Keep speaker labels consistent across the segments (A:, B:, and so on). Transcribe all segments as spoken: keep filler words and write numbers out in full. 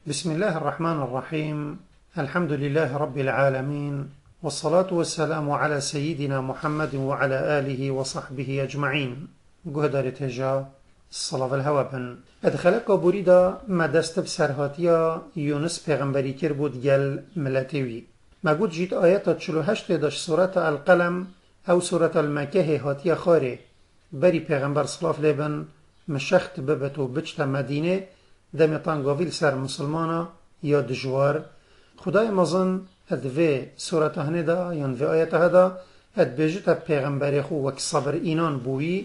A: بسم الله الرحمن الرحيم. الحمد لله رب العالمين، والصلاة والسلام على سيدنا محمد وعلى آله وصحبه أجمعين. قهدر تجا الصلاة الهوى بن أدخلك بريدا ما دست بسرهاتيا يونس پیغمبری کر بود گل ملتوی. ما قد جيت آيات چلو هشت داش سورة القلم أو سورة المكه هاتيا خاري بري پیغمبر صلاف لبن مشخت ببتو بجت مدينة دمیتان گاویل سر مسلمانا یا دجوار خدای مزن ادوه سورت هندا یا و آیت هدا اد بجت پیغمبر خو وک صبر اینان بوی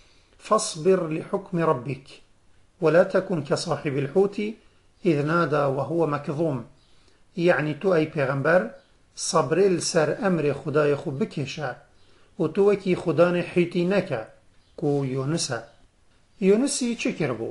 A: فاصبر لحكم ربك ولا تكن كصاحب الحوت إذ نادى وهو مكظوم. يعني تو أي پیغمبر صبر لسر أمر خدای خو بکشه و تو وکی خدان حیتی نکه کو یونسه. یونسی چه کربو؟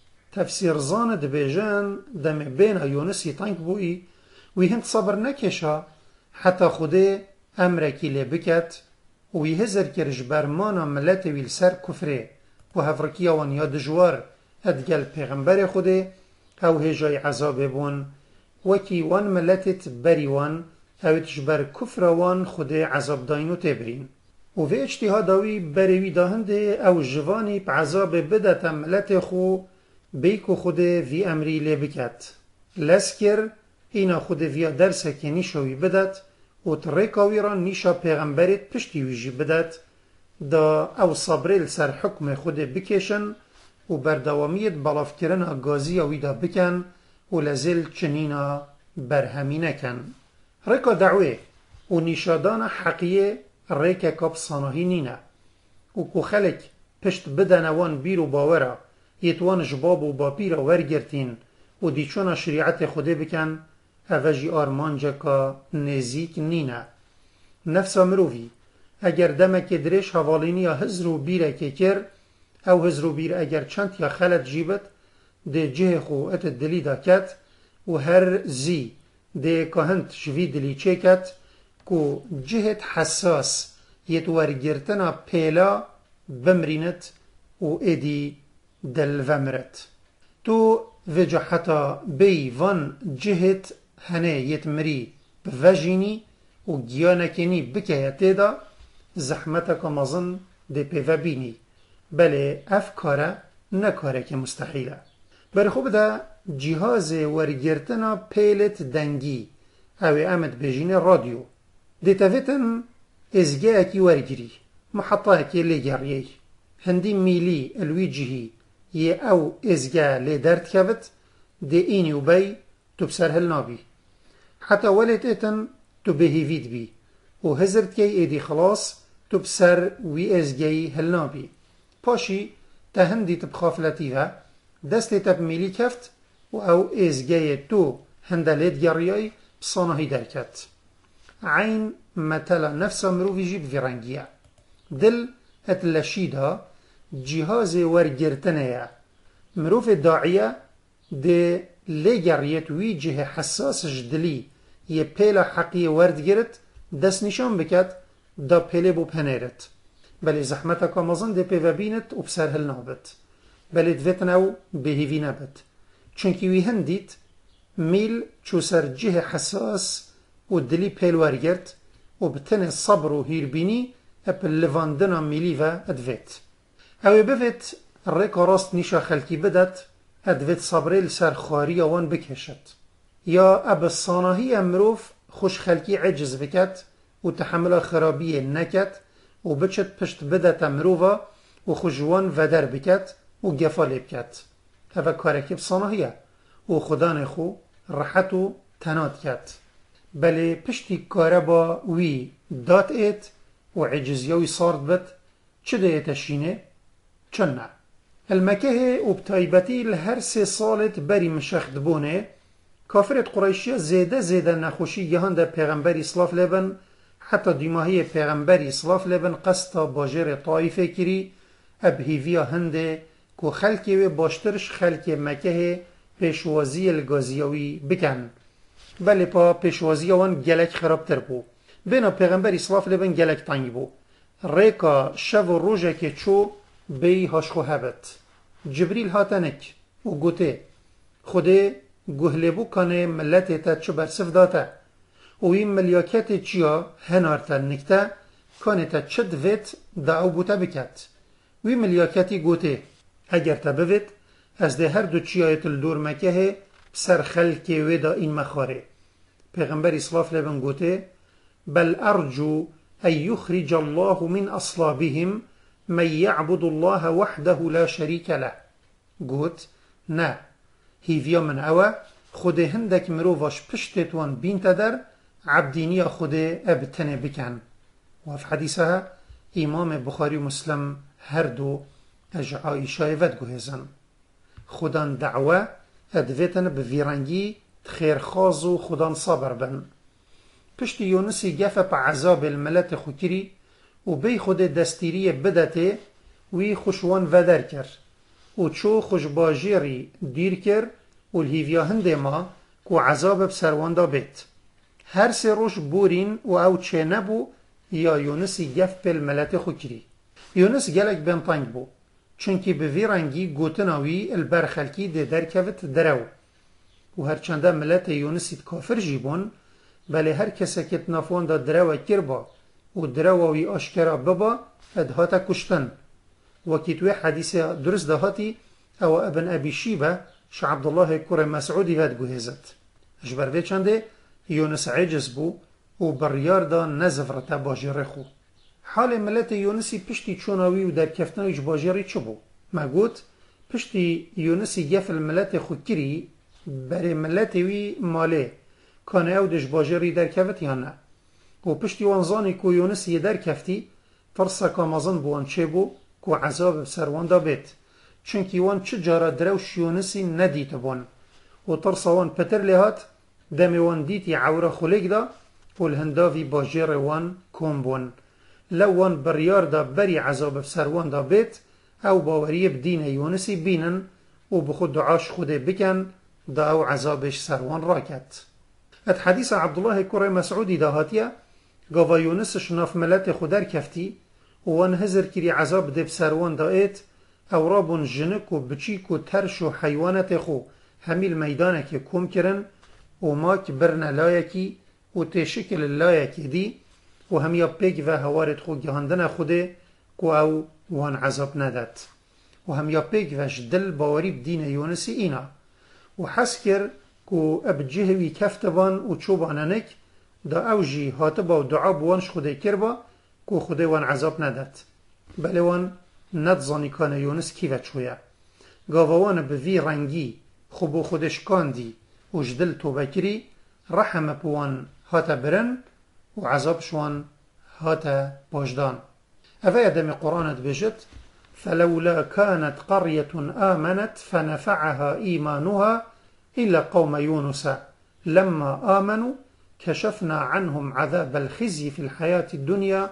A: تفسير زاند بيجان دم بين يونسي تانك بوي ويهند صبر نكشا حتى خده أمركي لبكت ويهزر كرج برمانا ملت ويلسر كفره وهفركيا وان ياد جوار أدقل پیغمبر خده أو هجاي عذاب بون وكي وان ملتت بري وان أو تجبر كفر وان خده عذاب داينو تبرين وفي اجتهاداوي بريوي داهنده أو جواني بعذاب بدت ملت خو بیکو خود وی امری لی بکت لسکر اینا خود ویا درسه که نیشوی بدت و ترکاوی را نیشا پیغمبرت پشتی ویجی بدت دا او صبریل سر حکم خود بکشن و بردوامیت بلاف کرن اگازی اوی دا بکن و لزل چنینا برهمی نکن. رکا دعوه و نیشادان حقیه ریکا کاب صاناهی نینه و کو خلق پشت بدنوان بیرو باوره یتوان جباب و باپی را ورگرتین و دیچونا شریعت خوده بکن اوجی آرمانجا که نزیک نینه. نفس مروفی اگر دمک درش حوالینی یا هزرو بیره که کر او هزرو بیر اگر چند یا خلط جیبت ده جه خو ات دلی دا کت و هر زی ده کهند شوی دلی چه کت که جهت حساس یت ورگرتنا پیلا بمرینت و ایدی دل ومرت تو وجه حتا بی وان جهت هنه یتمری بوجینی و گیانکنی بکیته دا زحمتک مزن ده پیو بینی بله اف کاره نکاره که مستحیله. بر خوب دا جهاز ورگرتنا پیلت دنگی او امد بجین رادیو ده تفتن ازگه اکی ورگری محطه اکی لگریه هندی میلی الویجهی یه او ازگاه لی درد کبت ده اینی و بی تو بسر هل نابی حتی ولید ایتن تو بهیوید بی و هزرد که ایدی خلاص تو بسر وی ازگاهی هل نابی پاشی تا هندی تب خافلتی و دستی تب میلی کفت و او ازگاه تو هندالید گریای بصانهی درکت عین مثلا نفس مروفی جیب ویرنگیه دل اتلشیده جهاز ورگرتنه مروف داعیه ده لگریت وی جه حساس جدلی یه پیل حقی ورد گرت دست نشان بکد دا پیل بو پنیرت بلی زحمتا که مزن ده پیو بینت و بسر هل نابت بلی دویتنو بهیوی نبت چونکی وی هندیت میل چو سر جه حساس و دلی پیل ورگرت و بتن صبر و هیربینی اپل لواندنا میلی و ادویت او بفت ریکا راست نیشا خلکی بدت ادویت صبریل سر خاری وان بکشد یا اب صاناهی امروف خوش خلکی عجز بکد و تحمل خرابی نکد و بچت پشت بدت امروفا و خوشوان ودر بکد و گفال بکد او کارکی بصاناهیه و خدان خو راحت و تناد کد بله پشتی کاره با وی دات ایت و عجزیوی صارد بد چه دیتشینه؟ چنه المكه وبتايبتي لهر سي صالت بري مشخد بونه كافرت قريشية زيادة زيادة نخوشي يهان دا پیغمبر إصلاف لبن حتى ديماهي پیغمبر إصلاف لبن قسطا باجر طائفة كري ابهيفيا هنده كو خلقي و باشترش خلق مكه پیشوازی الگازیوی بکن بله پا پیشوازی وان گلک خراب تر بو بنا پیغمبر إصلاف لبن گلک تنگ بو ریکا شو و روژه که چو بی هاشخو هبت جبریل هاتنک و گوته خوده گهله بو کنه ملت تا چه برسف داته و این ملیاکت چیا هنارتا نکته کنه تا چه دوید دا او بوتا بکت وی ملیاکتی گوته اگر تا بوید از ده هر دو چیایت الدور مکه سر خلک ویدا این مخاره پیغمبر اسلاف لبن گوته بل ارجو ان يخرج الله من اصلابهم من يعبد الله وحده لا شريك له گوت نه هیویا من اوه خود هندک مروفاش پشتتوان بینت در عبدینی خود ابتنه بکن و في حدیثها امام بخاری و مسلم هر دو اج عایشه ود گوهزن خودان دعوه ادویتن به ویرنگی خیرخواز و خودان صبر بن پشت یونسی گفه پا عذاب الملت خوکری و بی خود دستیری بدته وی خوشوان ودر کر و چو خوشباجیری دیر کر و الهیویا هنده ما کو عذاب بسروان دا بیت هر سه روش بورین و او چه نبو یا یونسی گف پل ملت خوکری یونس گلک بین تنگ بو چونکی به ویرنگی گوتناوی البرخلکی ده درکوت درو و هرچنده ملت یونسید کافر جیبون بله هر کسی که نافون دا درو کربا و درووی آشکرا ببا ادهاتا کشتن وکی توی حدیث درست دهاتی او ابن ابی شیبه ش عبدالله کور مسعودی ود گوهزد اجبر وی چنده یونس عجز بو و بریار دا نزفرتا باجر خو حال ملت یونسی پشتی چوناوی و در کفتنویش باجری چه بو؟ ما گوت پشتی یونسی گف الملت خودکری بر ملت وی ماله کانه او دش باجری در کفت یا نه و پشتی وانزانی که یونسی در کفتی ترسا کامازن بوان چه بو که عذاب سروان دا بیت چونکی وان چه جارا دروش یونسی ندیت بون و ترسا وان پتر لحات دم وان دیتی عورا خلیگ دا و الهنداوی باجر وان کن بون لو وان بریار دا بری عذاب سروان دا بیت او باوری بدین یونسی بینن و بخود دعاش خود بکن دا او عذابش سروان راکت ات حدیث عبدالله کره مسعودی دا هاتیا گاوا یونس شناف ملت خودر کفتی وان هزر کری عذاب دب سروان دا ایت او رابون جنک و بچیک و ترش و حیوانت خو همیل میدانه که کم کرن و ماک برن لایکی و تشکل لایکی دی و همیا پیگ و هوارت خو گهاندن خوده که او وان عذاب نداد و همیا پیگ وش دل باوری بدین یونسی اینا و حس کر که اب جهوی کفتبان و چوباننک دا او جی هاتبا و دعا بوانش خوده کربا که خوده وان عذاب نداد بله وان ندزانی کان یونس کیوه چویا گاوان به وی رنگی خوبو خودش کاندی و جدل توبه کری رحم بوان هاتا برن و عذاب شوان هاتا باجدان اوه ادم قرآنت بجد فلولا كانت قرية آمنت فنفعها إيمانها إلا قوم يونس لما آمنوا كشفنا عنهم عذاب الخزي في الحياة الدنيا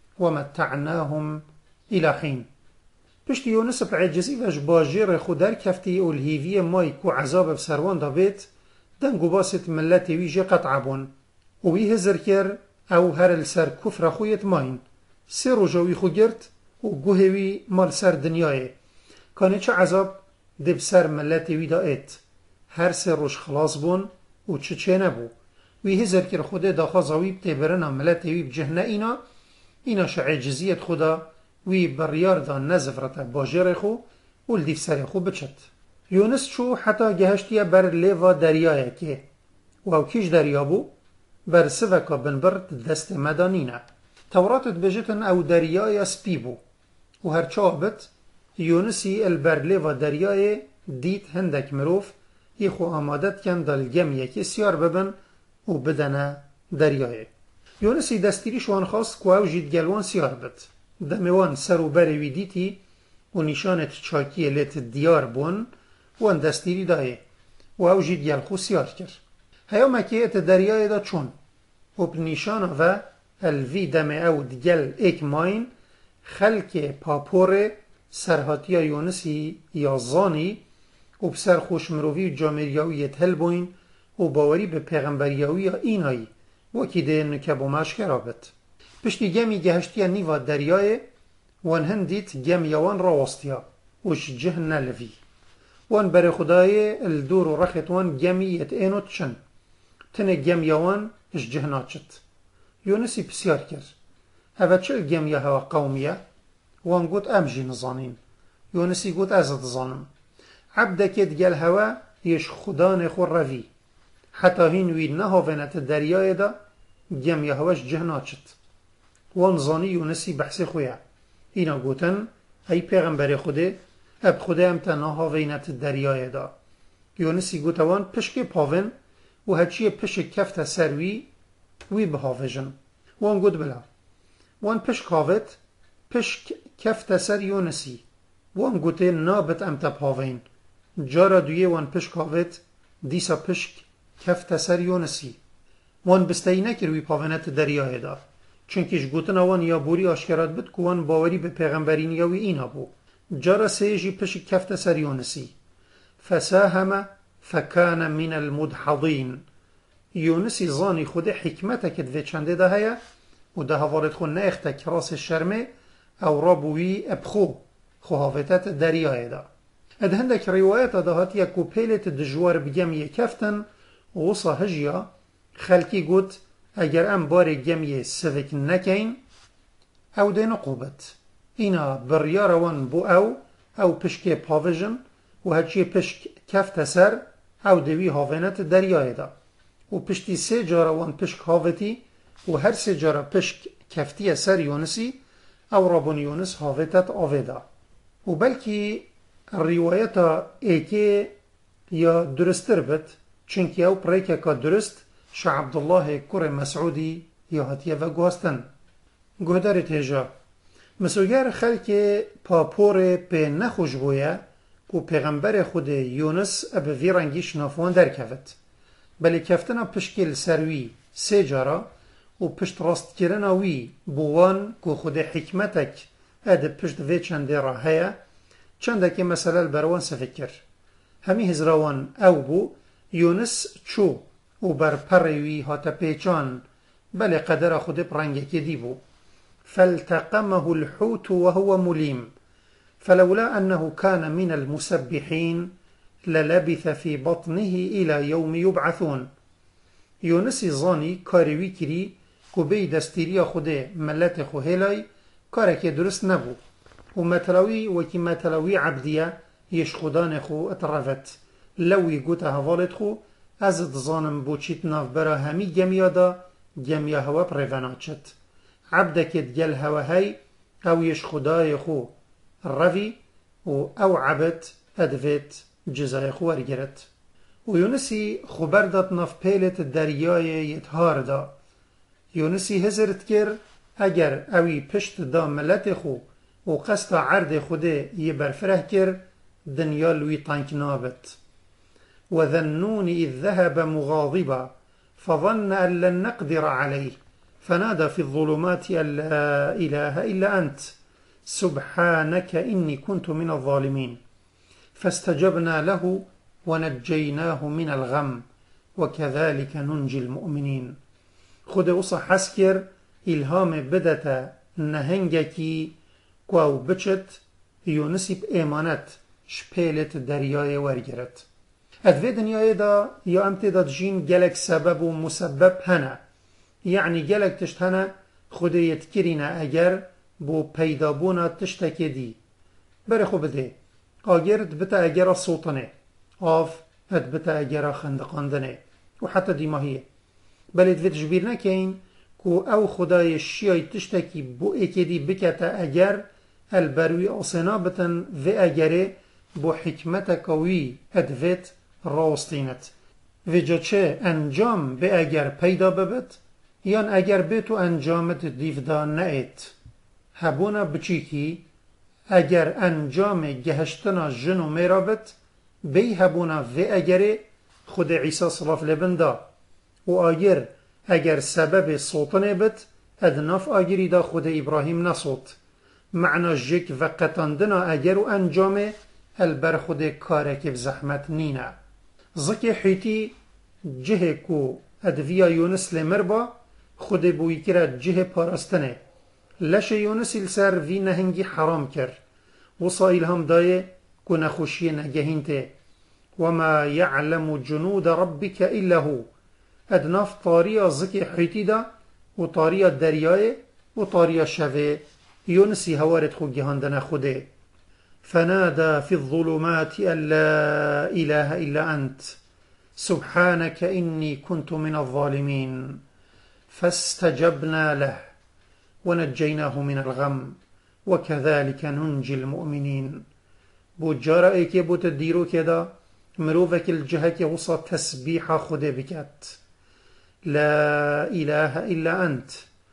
A: ومتعناهم إلى حين پشت یونس بعجزی وش باجر خودر کفتی و الهیوی مای کو عذاب بسروان دا بیت دنگو باست ملت ویجی قطع بون و وی هزر کر او هر السر کفر خویت ماین سه روژاوی خو گرد و گوهوی مال سر دنیای کانه چه عذاب دب سر ملت وی دا ایت هر سه روش خلاص بون و چه چه نبو وی هزر کر خوده دا خوزاوی بتبرنا ملت وی بجهنه اینا اینا شعجزیت خدا وی بریار دا نزفرت باجر خو و الدیف سر خو بچت یونس چو حتی گهشتیه بر لیوا دریایه که و او کیش دریا بو بر سوکا بنبرد دست مدانینه توراتت بجتن او دریای سپی بو و هر چابت یونسی البر لیوا دریای دید هندک مروف یخو آمادت کن دال گمیه که سیار ببن و بدنه دریای یونسی دستیری شوان خواست که او جید گلوان سیار بد دموان سر و بروی دیتی و نشانت چاکی لیت دیار بون وان دستیری دایه و او جید گل خو سیار کر هیا مکیت دریای دا چون و بنیشان و الوی دم او دگل ایک ماین خلک پاپور سرهاتی یونسی یا زانی و بسر خوشمروی جامریاویت هل بوین و باوری به پیغمبریاوی اینایی وکی ده نکبو مشک رابط پشتی گمی گهشتیا نیوا دریای وان هندیت گمیوان راوستیا وش جه نلوی وان بر خدای الدور و رخت وان جمعیت اینو تشن تنه جمعیه وان اش جهناچت یونسی بسیار کرد هوا چل جمعیه هوا قومیه وان قوت امجي نظانين يونسي قوت ازد ظانم عبدك دجال هوا يش خدان خور روی حتى هين وی نهاونت دریای دا جمعیه هواش جهناچت وان ظانی یونسی بحث خویا اینا گوتن ای پیغمبر خوده اب خوده هم تا نهاونت دریای دا یونسی گوت وان پشک پاون و هچی پشک کفت سروی وی بهاوجن وان گوت بلا وان پشک هاوت پشک کفت سر یونسی وان گوته نابت ام تا پاوین جارا دویه وان پشک هاوت دیسا پشک کفت سر یونسی وان بستایی نکروی پاونت دریای دا چونکیش گوتن وان یا بوری آشکرات بد که وان باوری به پیغمبرین یاوی اینا بو جارا سیجی پشک کفت سر یونسی فساهم فکان من المدحضین یونسی زانی خود حکمت کد وی چنده ده هیا و ده هوارد خود ناخته کراس شرمه او رابوی ابخو خوهافتت دریای دا اد هندک روایت دهات یا کوپیلت دجوار بجمعی کفتن وصا هجیا خلکی گوت اگر ام بار جمعی سوک نکین او ده نقوبت اینا بریار وان بو او او پشک پاوژن و هچی پشک کفت سر او دوی هاونت دریای دا و پشتی سه جارا وان پشک هاوتی و هر سه جارا پشک کفتی سر یونسی او رابون یونس هاوتت آویدا و بلکی روایتا ایکی یا درستر بد چونکی او پریکه که درست شا عبدالله کور مسعودی یا هاتیه و گوستن گوهدار تیجا مسوگر خلک پاپور پی نخوش بویا و پیغمبر خود یونس اب ویرنگی شنافوان در کفت بلی کفتنا پشکل سروی سه جارا و پشت راست کرنا وی بوان که خود حکمتک اد پشت وی چنده را هیا چنده که مثلا بروان سفکر همی هزراوان او بو یونس چو و بر پروی هاتا پیچان بلی قدر خود پرنگه که دی بو فالتقمه الحوت وهو مليم فلولا أنه كان من المسبحين للبث في بطنه إلى يوم يبعثون یونسی زانی کاروی کری که بی دستیری خوده ملت خو هلای کاره که درست نبو و متلاوی وکی متلاوی عبدیه یش خودان خو اترفت لوی گوته هوالت خو از دزانم بو چیت ناف برا همی جمعه دا جمعه هوا پریوناچت عبدکت گل هوا هی او یش خدای خو روی و او عبد ادویت جزای خو ورگرد و یونسی خبر داد ناف پیلت دریای یتهار دا یونسی هزرت کر اگر اوی پشت دا ملت خو و قصد عرض خوده یه برفره کر دنیا لوی تانک نابت و ذنون اذ ذهب مغاضبا فظن ان لن نقدر عليه فنادى في الظلمات ان لا اله الا انت سبحانك اني كنت من الظالمين فاستجبنا له ونجيناه من الغم وكذلك ننجي المؤمنين خود اوصا حسكر الهام بدتا نهنگکی کواو بچت یونسی بایمانت شپیلت دریای ورگرد ادوی دنیای دا یا امتداد جین گلک سبب و مسبب هنه یعنی گلک تشت هنه خود یتکرینه اگر بو پیدابونا تشتکی دی بره خو بده آگرد بتا اگر صوتنه آف اد بتا اگر خندقاندنه و حتی دیماهیه بلی دوی تجبیر نکین که او خدای شیای تشتکی بو اکیدی بکتا اگر البروی آسنا بتن و اگره بو حکمت کوی ادویت راستینت و جا چه انجام به اگر پیدا ببت یان اگر به تو انجامت دیفدا نایت هبونا بچیکی اگر انجام گهشتنا جنو میرابت بی هبونا و اگره خود عیسی صلاف لبندا و آگر اگر سبب صوتنه بت ادناف آگری دا خود ابراهیم نصوت معنا جک و قطاندنا اگر و انجام البر خود کارک بزحمت نینه زکی حیتی جه کو ادویا یونس لمربا خود بوی کرد جه پارستنه لش یونس السر وی نهنگی حرام کر و سایل هم دایه کو نخوشی نگهین ته وما يعلم جنود ربك إلا هو. ادناف طاريا زكي حيتيدا وطاريا الدرياء وطاريا الشفي يونسي هوارد خو جهاندنا خوده. فنادى في الظلمات أن لا إله إلا أنت سبحانك إني كنت من الظالمين فاستجبنا له ونجيناه من الغم وكذلك ننجي المؤمنين. بو جارة ايكي بو تديرو كدا مروفك الجهة وصا تسبيح خده بكت. لا إله إلا أنت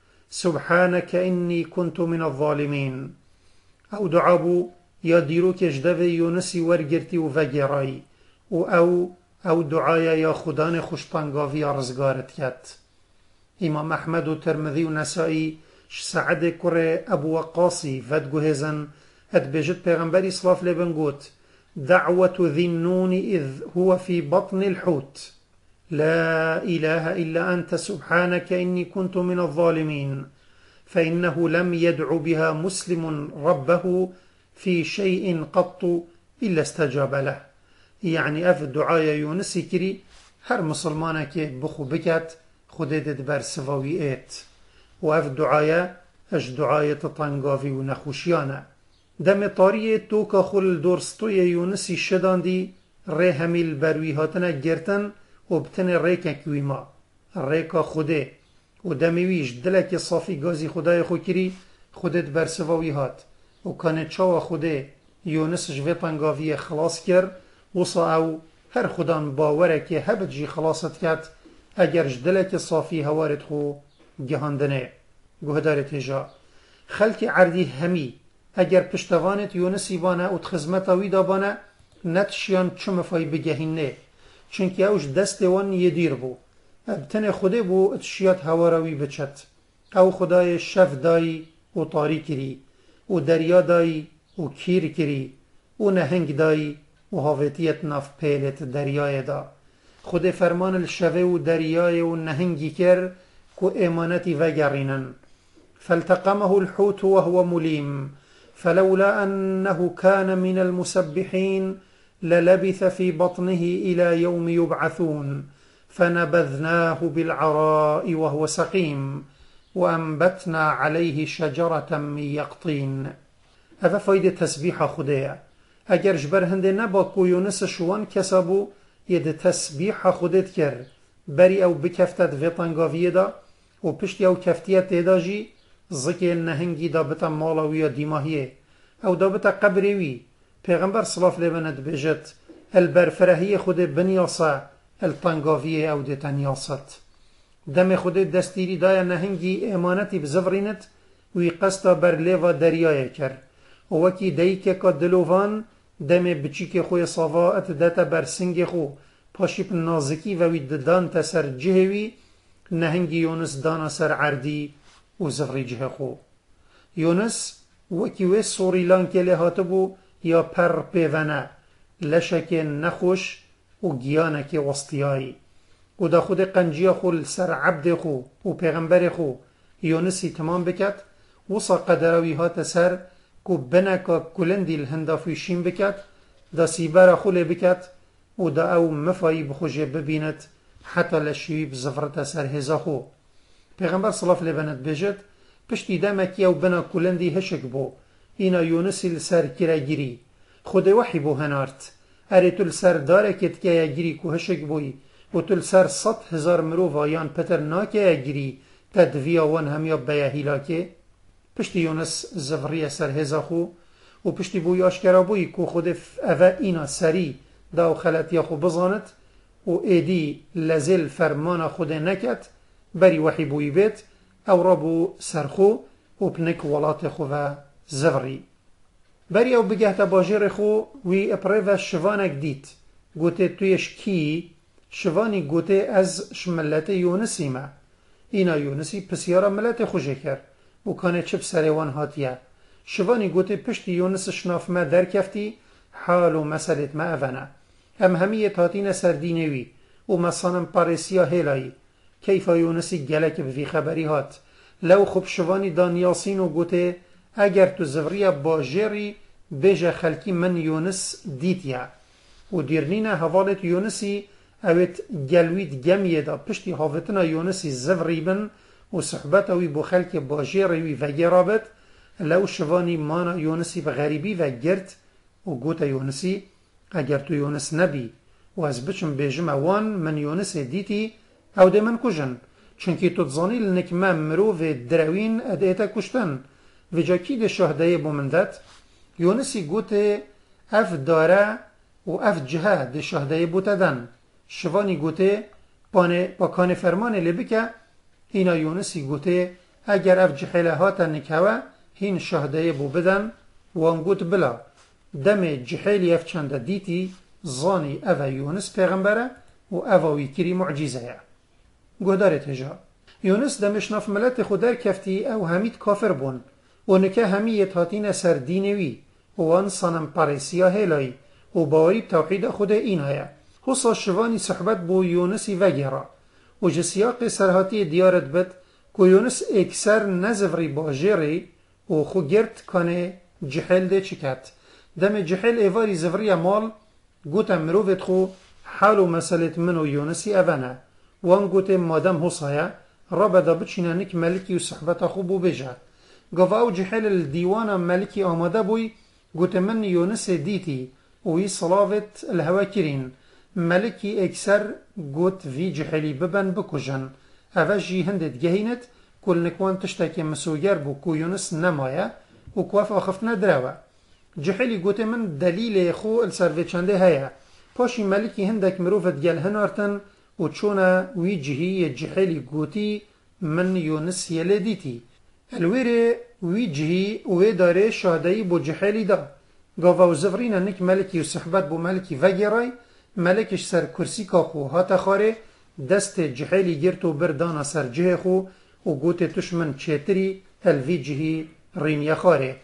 A: سبحانك إني كنت من الظالمين. أو دعابو يا ديرو كجدوي يونسي ورگرتي وفجراي و أو أو دعايا يا خدان خوشتنگاوي رزگارت كت. إمام أحمد و ترمذي و نسائي سعد كره أبو وقاصي فدگوهزن ات بجد پیغمبری صلاف لبن قوت دعوة ذي النون إذ هو في بطن الحوت لا إله إلا أنت سبحانك إني كنت من الظالمين فإنه لم يدع بها مسلم ربه في شيء قط إلا استجاب له. يعني أف دعايا يونس كري هر مسلمانك بخو بكت خودت بر سواويات و اف دعايا اش دعايا تطنقافي و نخوشيانا. دم طاريه توكا خل دورستوي يونسي شدان دي ري هميل برويهاتنا گرتن و بتن ريكا كويما ريكا خوده و دمويش دلك صافي غازي خدای خو كري خودت بر سواويهات و كان چاوا خوده يونس جوه طنقافي خلاص كر وصا او هر خدان باوره که هبت جي خلاصت كت اگر جدلك صافي هوارد خو جهاندنه. گهدارت هجا خلق عردی همی اگر پشتوانت یونسی بانه و تخزمتا ویدا بانه نتشیان چم فای بگهینه چونکه اوش دست وان یدیر بو ابتن خوده بو اتشیات هواروی بچت او خدای شف دایی و طاری کری و دریا دایی و کیر کری و نهنگ دایی و هاوتیت ناف پیلت دریای دا خود فرمان الشوه و دریای و نهنگی کر کو امانتی وگرینن. فالتقمه الحوت وهو مليم فلولا أنه كان من المسبحين للبث في بطنه إلى يوم يبعثون فنبذناه بالعراء وهو سقيم وأنبتنا عليه شجرة من يقطين. هذا فايدة تسبيح خدايا اگر جبر هنده نبا کو یونس شوان کسابو ید تسبیح خودت کر بری او بکفتت ویطنگاویه دا و پشتی او کفتیت تیدا جی زکی نهنگی دا بتا مالاوی یا دیماهیه او دا بتا قبریوی پیغمبر صلاف لبند بجت البرفرهی خود بنیاسا الطنگاویه او دیتا نیاست دم خود دستیری دای نهنگی امانتی بزفرینت وی قصدا بر لیوا دریای کر و وکی دیکه که دلووان دم بچیک خوی صافات دتا بر سنگ خو پاشیپ نازکی و وی ددان تسر جهوی نهنگی یونس دانا سر عردی و زفری جه خو. یونس وکی وی سوریلان که لحاتبو یا پر پیونه لشک نخوش و گیانک وسطیایی و دا خود قنجی خو سر عبد خو و پیغمبر خو یونسی تمام بکت وصا قدروی ها تسر کو بنکا کلندی الهندافیشین بکت دا سیبر خو بکت و دا او مفایی بخوشه ببیند حتی لشیوی بزفرت سر هزا خو. پیغمبر صلاف لبند بجد پشتی دمکی او بنا کلندی هشک بو اینا یونسی لسر کرا گیری خود وحی بو هنارت اره تل سر داره کت که یا گیری کو هشک بوی و تل سر صد هزار مروف آیان پتر ناکه یا گیری تدویا وان هم یا بیا هیلاکه پشتی یونس زفری سر هزا خو و پشتی بوی آشکرا بوی کو خود اوه اینا سری دا و خلطیا خو بزاند و ایدی لزل فرمان خود نکت بری وحی بوی بیت او رابو سرخو و پنک ولات خو و زفری بری او بگهت باجر خو وی اپره شوانک دیت گوته تویش کی شوانی گوته از شملت یونسی ما اینا یونسی پسیارا ملت خوشه کرد و کانه چپ سریوان هاتیه شوانی گوته پشتی یونس شناف ما در کفتی حال و مسلت ما اوانه ام همیه تاتین سردینوی و مصانم پارسیا هیلایی کیفا یونسی گلک بفی خبری هات لو خوب شوانی دانیاسین و گوته اگر تو زوری باجری بیجه خلکی من یونس دیتیا و دیرنینه حوالت یونسی اوید گلوید گمیه دا پشتی حافتنا یونسی زفری بن و صحبت اوی بو خلک باجی روی وگی رابط لو شوانی مانا یونسی به غریبی و گرد و گوتا یونسی اگر تو یونس نبی و از بچم بیجم اوان من یونس دیتی او ده من کجن چونکی تو تزانی لنک من مروف دروین ادیتا کشتن و جا کی ده شهده بو مندت یونسی گوته اف داره و اف جهه ده شهده بو تدن شوانی گوته با کان فرمان لبکه اینا یونسی گوته اگر اف جحله هاتا نکوه هین شهده بو بدن وان گوت بلا دم جحیلی اف چنده دیتی زانی اوه یونس پیغمبره و اوه ویکری معجزه گوداره تجا یونس دمش ناف ملت خودر کفتی او همید کافر بون و نکه همیت هاتین سر دینوی و وان صنم پارسیا هلای و باوری توحید خود این هیا حسا شوانی صحبت بو یونسی وگیرا و جسیاق سرهاتی دیارت بد که یونس اکسر نزوری باجری و خو گرد کنه جحل ده چکت دم جحل ایواری زوری مال گوتا مروفت خو حالو مسالت منو یونسی اوانه وان گوتا مادم حسایا رابا دا بچینه نک ملکی و صحبت خو بو بجه گفا او جحل الدیوان ملکی آماده بوی گوتا من یونس دیتی وی صلاوت الهوا کرین ملکی اکسر گوت وی جحلی ببن بکجن اوه جی هندت گهینت کل نکوان تشتاکی مسوگر بو کو یونس نمایه و کواف آخفت ندروه جحلی گوت من دلیل خو السروی چنده هیا پاشی ملکی هندک مروفت گل هنارتن و چونه وی جهی جحلی گوتی من یونس یلی دیتی الویره وی جهی وی داره شهدهی بو جحلی دا گاوا و زفرین انک ملکی و صحبت بو ملکی وگرای ملکش سر کرسی کا خو هاتا خاره دست جحلی گرت و بردانا سر جه خو و گوت تشمن چیتری الوی جهی رین خاره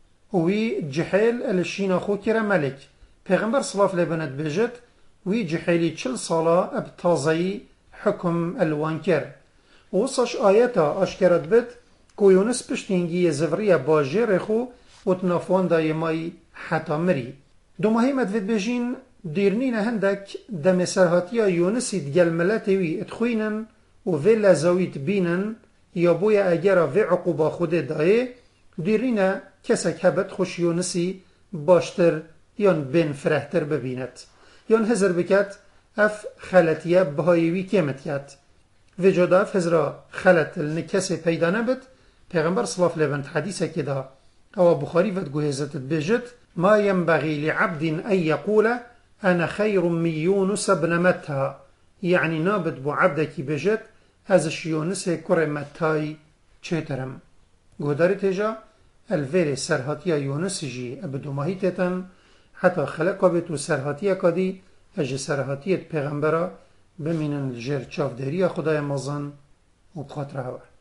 A: وی جحل الشینا خو کرا ملک پیغمبر صلاف لبنت بجد وی جحلی چل سالا اب تازهی حکم الوان کر وصاش آیتا اشکرت بد که یونس پشتینگی زفری باجر خو و تنافوان دای مای حتا مری دو ماهی مدوید بجین دیرنین هندک دم سرهاتیا یونسی دگل ملتوی اتخوینن و وی لزاویت بینن یا بوی اگر وی عقوبا خود دایه دیرنین کسک هبت خوش یونسی باشتر یان بین فرهتر ببیند یان هزر بکت اف خلطیه بهایوی کمت کت و جدا اف هزرا خلط النکس پیدا نبت پیغمبر صلاف لبند حدیثه که دا او بخاری ود گوهزتت بجد ما ينبغي لعبد أن يقول أنا خير من يونس بن متى يعني نابد بو عبدك بجد ازش يونس كر متاي چهترم گوداری تجا الویر سرهاتیا یونس جی ابدو ماهی تتن حتی خلقا بتو سرهاتیا کادی اج سرهاتیت پیغمبرا بمینن الجر چافداری خدای مازن و بخاطر هوا